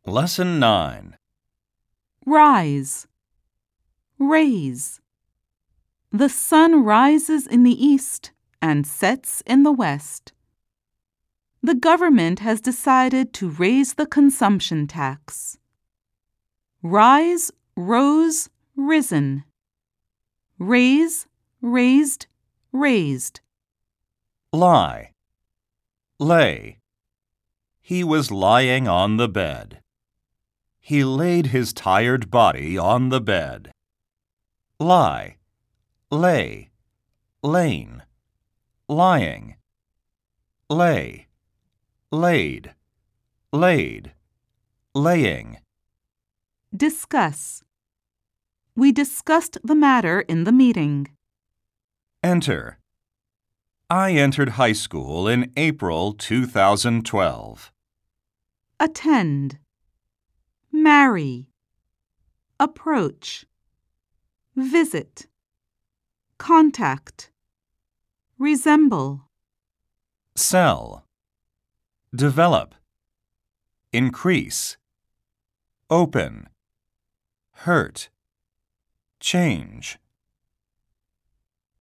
Lesson 9. Rise. Raise. The sun rises in the east and sets in the west. The government has decided to raise the consumption tax. Rise, rose, risen. Raise, raised, raised. Lie. Lay. He was lying on the bed. He laid his tired body on the bed. Lie. Lay. Lain. Lying. Lay. Laid. Laid. Laying. Discuss. We discussed the matter in the meeting. Enter. I entered high school in April 2012. Attend. Marry. Approach. Visit. Contact. Resemble. Sell. Develop. Increase. Open. Hurt. Change.